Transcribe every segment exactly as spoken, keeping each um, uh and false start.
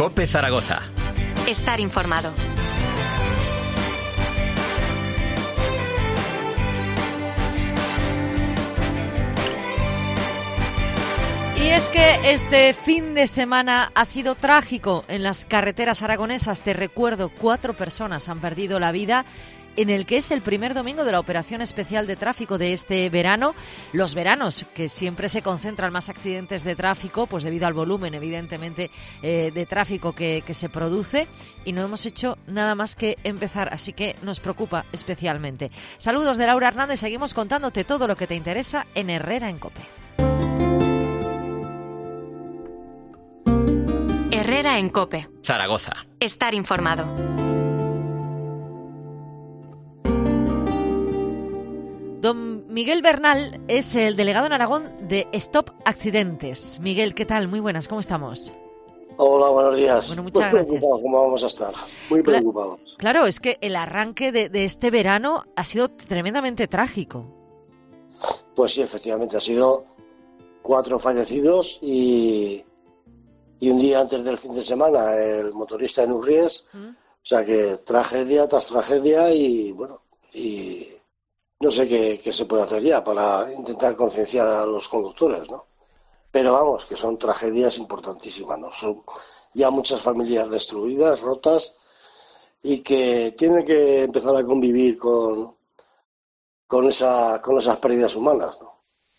COPE Zaragoza. Estar informado. Y es que este fin de semana ha sido trágico en las carreteras aragonesas. Te recuerdo, cuatro personas han perdido la vida en el que es el primer domingo de la operación especial de tráfico de este verano. Los veranos, que siempre se concentran más accidentes de tráfico, pues debido al volumen, evidentemente, eh, de tráfico que, que se produce. Y no hemos hecho nada más que empezar, así que nos preocupa especialmente. Saludos de Laura Hernández, seguimos contándote todo lo que te interesa en Herrera en COPE. Herrera en COPE. Zaragoza. Estar informado. Don Miguel Bernal es el delegado en Aragón de Stop Accidentes. Miguel, ¿qué tal? Muy buenas, ¿cómo estamos? Hola, buenos días. Bueno, muchas pues preocupados, gracias. ¿cómo vamos a estar? Muy preocupados. Cla- claro, es que el arranque de, de este verano ha sido tremendamente trágico. Pues sí, efectivamente, ha sido cuatro fallecidos y, y un día antes del fin de semana el motorista en Urries. ¿Mm? O sea que tragedia tras tragedia y bueno, y no sé qué, qué se puede hacer ya para intentar concienciar a los conductores, ¿no? Pero vamos, que son tragedias importantísimas, ¿no? Son ya muchas familias destruidas, rotas, y que tienen que empezar a convivir con, con, esa, con esas pérdidas humanas, ¿no?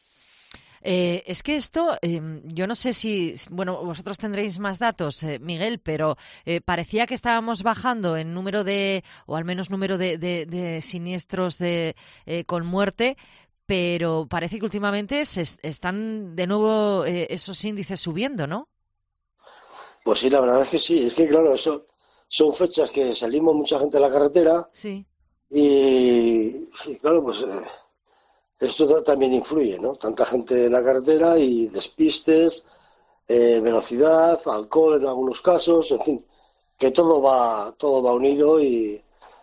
Eh, es que esto, eh, yo no sé si, bueno, vosotros tendréis más datos, eh, Miguel, pero eh, parecía que estábamos bajando en número de, o al menos número de, de, de siniestros de, eh, con muerte, pero parece que últimamente se est- están de nuevo eh, esos índices subiendo, ¿no? Pues sí, la verdad es que sí, es que claro, eso son fechas que salimos mucha gente a la carretera. Sí. Y, y claro, pues eh, esto también influye, ¿no? Tanta gente en la carretera y despistes, eh, velocidad, alcohol en algunos casos, en fin, que todo va, todo va unido y,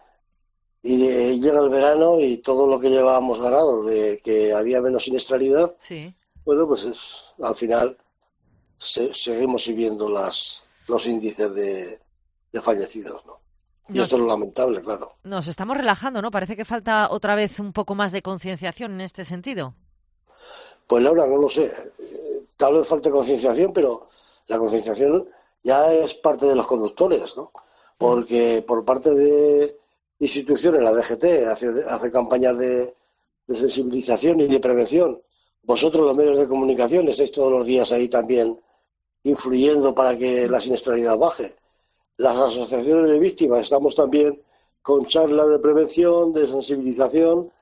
y eh, llega el verano y todo lo que llevábamos ganado de que había menos siniestralidad, Sí. bueno, pues es, al final se, seguimos subiendo las, los índices de, de fallecidos, ¿no? Y Nos, esto es lo lamentable, claro. nos estamos relajando, ¿no? Parece que falta otra vez un poco más de concienciación en este sentido. Pues Laura, no lo sé. Eh, Tal vez falte concienciación, pero la concienciación ya es parte de los conductores, ¿no? Porque por parte de instituciones, la D G T hace, hace campañas de, de sensibilización y de prevención. Vosotros, los medios de comunicación, estáis todos los días ahí también influyendo para que la siniestralidad baje. Las asociaciones de víctimas estamos también con charlas de prevención, de sensibilización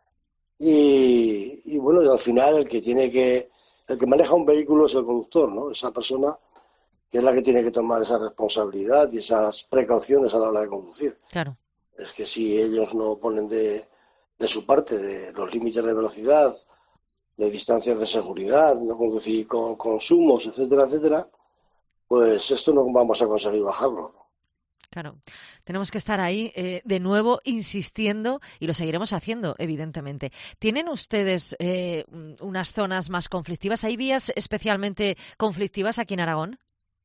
y, y bueno, y al final el que tiene que, el que maneja un vehículo es el conductor, ¿no? Esa persona que es la que tiene que tomar esa responsabilidad y esas precauciones a la hora de conducir. Claro. Es que si ellos no ponen de, de su parte, de los límites de velocidad, de distancias de seguridad, no conducir con consumos, etcétera, etcétera, pues esto no vamos a conseguir bajarlo. Claro, tenemos que estar ahí eh, de nuevo insistiendo y lo seguiremos haciendo, evidentemente. ¿Tienen ustedes eh, unas zonas más conflictivas? ¿Hay vías especialmente conflictivas aquí en Aragón?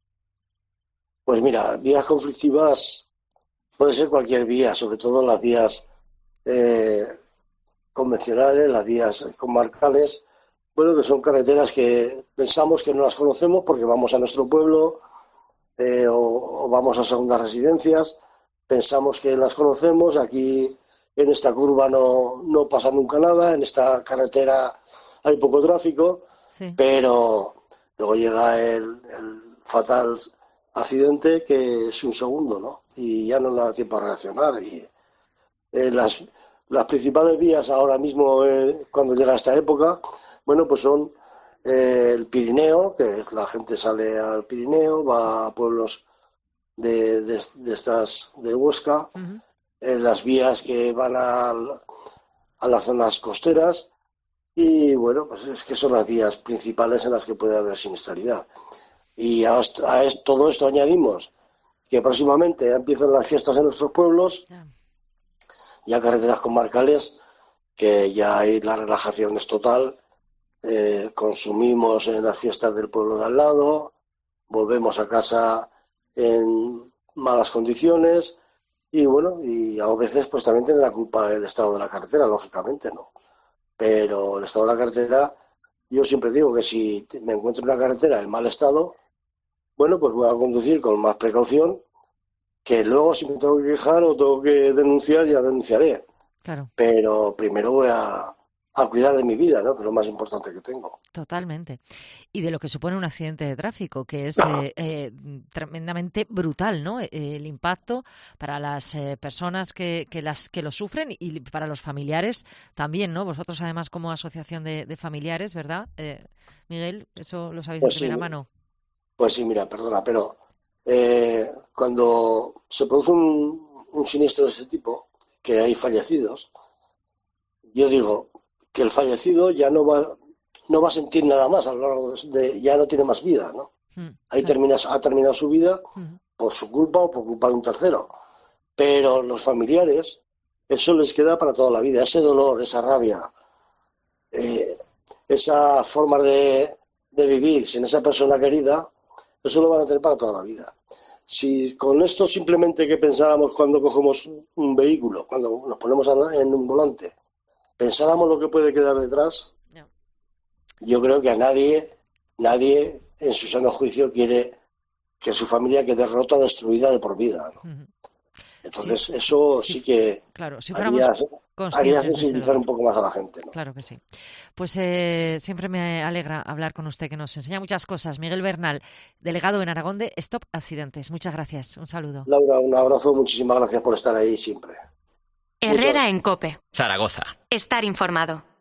Pues mira, vías conflictivas puede ser cualquier vía, sobre todo las vías eh, convencionales, las vías comarcales, bueno, que son carreteras que pensamos que no las conocemos porque vamos a nuestro pueblo, Eh, o, o vamos a segundas residencias, pensamos que las conocemos, aquí en esta curva no, no pasa nunca nada, en esta carretera hay poco tráfico, sí. Pero luego llega el, el fatal accidente que es un segundo, ¿no? Y ya no da tiempo a reaccionar. Y eh, las, las principales vías ahora mismo, eh, cuando llega esta época, bueno, pues son Eh, el Pirineo, que es, la gente sale al Pirineo, va a pueblos de, de, de estas de Huesca, uh-huh. eh, las vías que van a, a las zonas costeras y bueno, pues es que son las vías principales en las que puede haber siniestralidad. Y a, a esto, todo esto añadimos que próximamente ya empiezan las fiestas en nuestros pueblos, yeah. ya carreteras comarcales, que ya hay la relajación es total. Eh, consumimos en las fiestas del pueblo de al lado, volvemos a casa en malas condiciones y bueno, y a veces pues también tendrá culpa el estado de la carretera, lógicamente, ¿no? Pero el estado de la carretera, yo siempre digo que si me encuentro en una carretera en mal estado, bueno, pues voy a conducir con más precaución, que luego si me tengo que quejar o tengo que denunciar, ya denunciaré. Claro. Pero primero voy a, a cuidar de mi vida, ¿no? Que es lo más importante que tengo. Totalmente. Y de lo que supone un accidente de tráfico, que es eh, eh, tremendamente brutal, ¿no? Eh, el impacto para las eh, personas que, que, las, que lo sufren y para los familiares también, ¿no? Vosotros, además, como asociación de, de familiares, ¿verdad? Eh, Miguel, ¿eso lo sabéis Pues de primera sí, mano? Pues sí, mira, perdona, pero eh, cuando se produce un, un siniestro de ese tipo, que hay fallecidos, yo digo que el fallecido ya no va no va a sentir nada más a lo largo de, de ya no tiene más vida, ¿no? Mm, Ahí claro. termina, ha terminado su vida Mm, por su culpa o por culpa de un tercero. Pero los familiares, eso les queda para toda la vida, ese dolor, esa rabia, eh, esa forma de, de vivir sin esa persona querida, eso lo van a tener para toda la vida. Si con esto simplemente que pensáramos cuando cogemos un vehículo, cuando nos ponemos en un volante, pensáramos lo que puede quedar detrás, no. yo creo que a nadie, nadie en su sano juicio quiere que su familia quede rota, destruida de por vida, ¿no? Ujú. Entonces Sí, eso sí, sí que claro, si fuéramos haría, haría conscientes de ese sensibilizar dolor. un poco más a la gente, ¿no? Claro que sí. Pues eh, siempre me alegra hablar con usted, que nos enseña muchas cosas. Miguel Bernal, delegado en Aragón de Stop Accidentes. Muchas gracias. Un saludo. Laura, un abrazo, muchísimas gracias por estar ahí siempre. Herrera en COPE. Zaragoza. Estar informado.